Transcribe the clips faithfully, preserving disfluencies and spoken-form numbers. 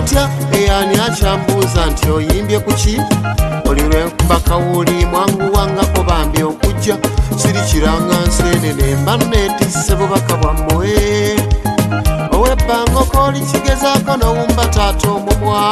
otya eyani akyambuuza nti oyimbye kuki oli lwenkuba kawuli mwangu wanga obambye okujja sirikiranga nseenene mba neetisse bubaka bwammwe owebbanga okoli kigezaako nowumba taata omumwa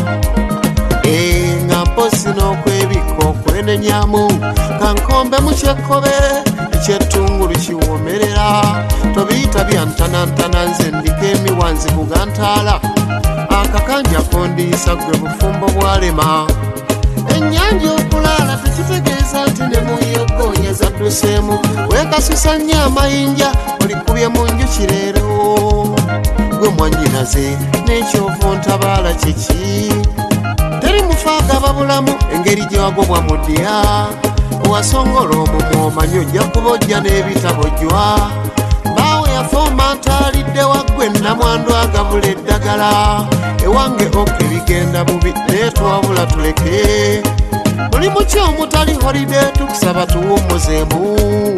nga mposi n'okwebika okwenenyamu kankombe mu kyekkobe ekyettungulu kiwoomerera tobiyita byantanantana nze ndika emiwanzi kugantaala akakanja kondiisa gwe bufumbo bwalema ennyanja okulaala tekitegeeza nti ne muyegonya zadduseemu weekasusa nnyo amayinja olikubye mu njuki leero gwe mwannyinaze n'ekyovu ntabaala kyeki teri mufaaga babulamu engeri gye wagobwa mu ddya wasongola omumwa omanyi ojja kuba ojja n'ebitabojjwa baawe yafooma ntaalidde waggwe namwandu agabula eddagala ewange oke bigenda bubi naye twabula tuleke buli muki omutali holide tukusaba tuwummuzeemu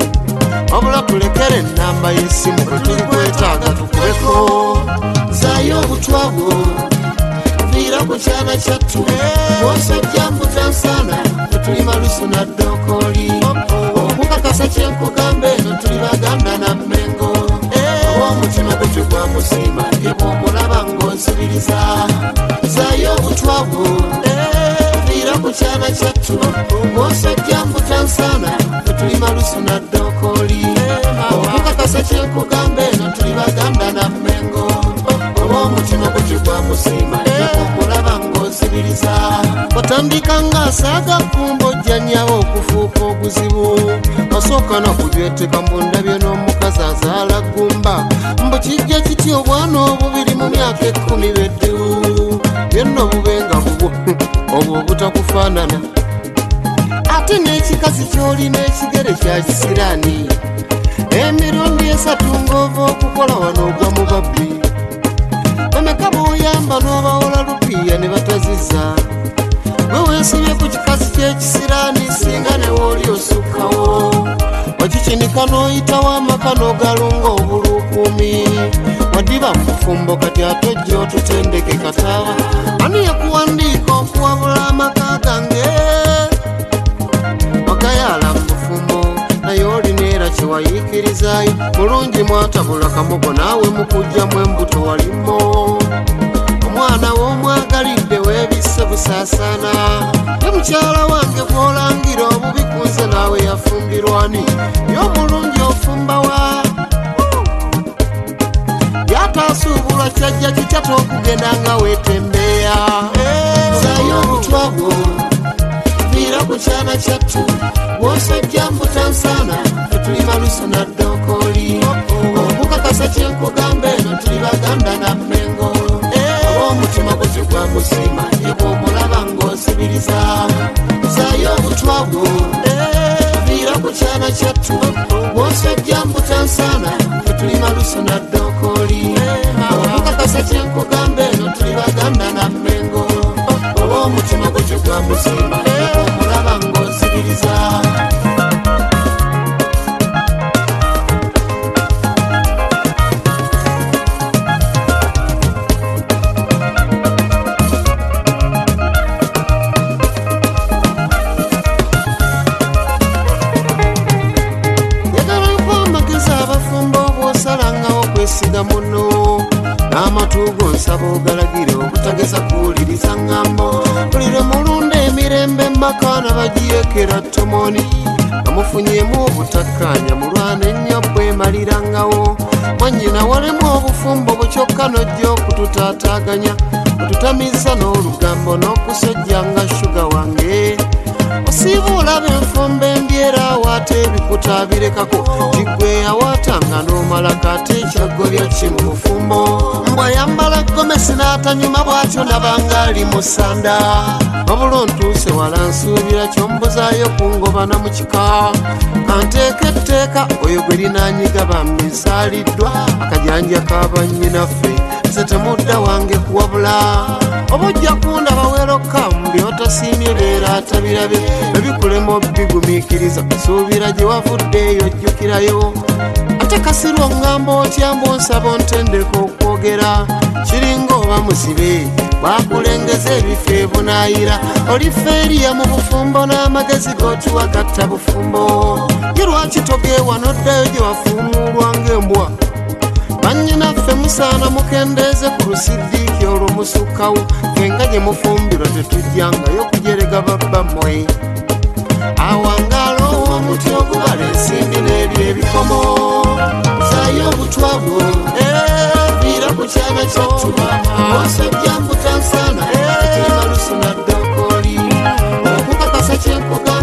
wabula tulekere ennamba y'essimu bwe tuli kwetaaga tukubeko zaayo obutwabwo viira ku kyana kyattu bw'osajja mbutansana tetuli malusu na ddokoli okukakasa kyenkugambe eno tuli baganda na mmengo omutima gutyo gwa musiima ye bw'omulaba ng'onsibiriza zaayo obutwavu viira ku kyana kyattu bw'osajja mbutansana tetuli malusu na ddokoli okukakasa kyenkugambe eno tuli baganda na mmengo omutima gutyo gwa musiima ye bw'omulaba ng'onsibiriza watandika ng'asaaga kumbo jjanyawo okufuuka oguzibu asooka nakujweteka mbundabye n'omukazi azaala gumba mbu kijja kiti obwana obubiri mu myaka ekkumi beddu byonna obubenga bubwo obwo obutakufaanana ate n'ekikazi ky'olina ekigere kya kisiraani emirundi esatu ng'ova okukola wano ogwa mu babbi bameka b'oyamba n'obawola lupiiya ne batazizza gwe weesibye ku kikazi ky'ekisiraani singa ne wooli osukkawo wakikinika n'oyitawo amaka n'ogalunga obuluukumi wadiba mu bufumbo kati ate ojja otutendeke kataaba ani yakuwandiika okuwabula amaka gange wagayaala mu bufumbo naye olina era kyewayiikirizaayo mulungi mwatabula kamogo naawe mukujjamu embuto walimo omwana w'omwagalidde weebisse busaasaana ne mukyala wange gw'olangira obubi kunze naawe yafumbirwani y'omulungi ofumbawa byataasuubulwa kyajja kikyata okugenda nga weetembeeya zaayo obutwago viira ku kyana kyattu bw'osajja mbutansana tetuli malusu na ddokoli okukakasa kyenkugambe eno tuli baganda na mmengo omutima gutyo gwa musiima ye bw'omulaba ng'osibiriza zaayo obutwago viira ku kyana kyattu bw'osajja mbutansana tetuli malusu na ddokoli okukakasa kyenkugambe eno tuli baganda na mmengo omutima gutyo gwa musiima ye bw'omulaba ng'osibiriza kwesiga muno n'amatugo nsaba ogalagire obutageza kuwuliriza ŋŋambo bulire mulunda emirembe makaana bagiyekera tomoni bamufunyemu obutakkaanya mulwana ennyo bwemalirangawo mwannyina walemu obufumbo bukyokka nojja okututaataaganya otutamiza n'olugambo n'okusojja nga shuga wange osiiba olaba enfumba embyera awaate ebikuta birekako kiggwe yawaatanga n'omalako ate ekyagobya ki mu bufumbo mbwa yambala gomesi n'atanyuma bw'atyo nabanga ali mu ssanda wabula ontuuse wala nsuubira ky'ombuzaayo kungobana mu kika kanteeka etteeka oyo gwe linaanyiga bammisaaliddwa akajanja k'abannyinaffe nze temudda wange kuwabula oba ojja kundaba weeroka mu by'otasiimye beera atabirabe ebikulema obigumiikiriza suubira gye wavudde eyo ojjukirayo ate kasirwa oŋŋamba otya mbonsaba ontendeka okwogera kyogera kiringa oba musibe bakulengeza ebifo ebunayira olifeeriya mu bufumbo n'amagezi gotuwa gatta bufumbo ye lwaki togeewa noddayo gye wafuumulwa ng'embwa bannyinaffe musaana mukendeeze ku lusiddiiki olwo musukkawo kenga gye mufumbirwa tetujjangayo kujerega babbammwe awangaalo omuti ogubala ensimbi n'ebyo ebikomo sayo obutwago viira ku kyana kyatuma osajja mbutansaana kirima lusuna ddokoli okukakasa kyenkuga